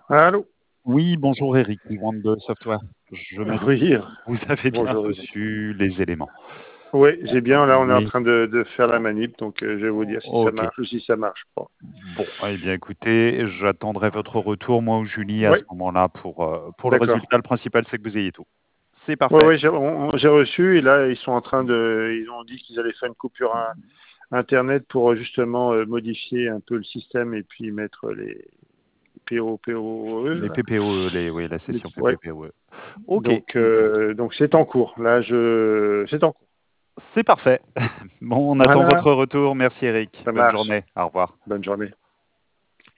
Allô? Oui, bonjour Eric, Wonder Software. Je Oui, m'excuse. Vous avez bien bonjour Eric. reçu les éléments. Oui, j'ai bien, là on est en Oui, train de faire la manip, donc je vais vous dire si ça ok. marche ou si ça marche pas. Bon, eh bien écoutez, j'attendrai votre retour, moi ou Julie, à Oui, ce moment-là pour le d'accord. résultat. Le principal, c'est que vous ayez tout. C'est Oui, parfait. oui, j'ai reçu et là ils sont en train ils ont dit qu'ils allaient faire une coupure Internet pour justement modifier un peu le système et puis mettre les POE, Les là. PPOE, oui, la session Ouais. PPPOE. Ok, Donc c'est en cours. Là, c'est en cours. c'est parfait. Bon, on attend Voilà, votre retour. Merci Eric. ça Bonne marche. journée. Au revoir. Bonne journée.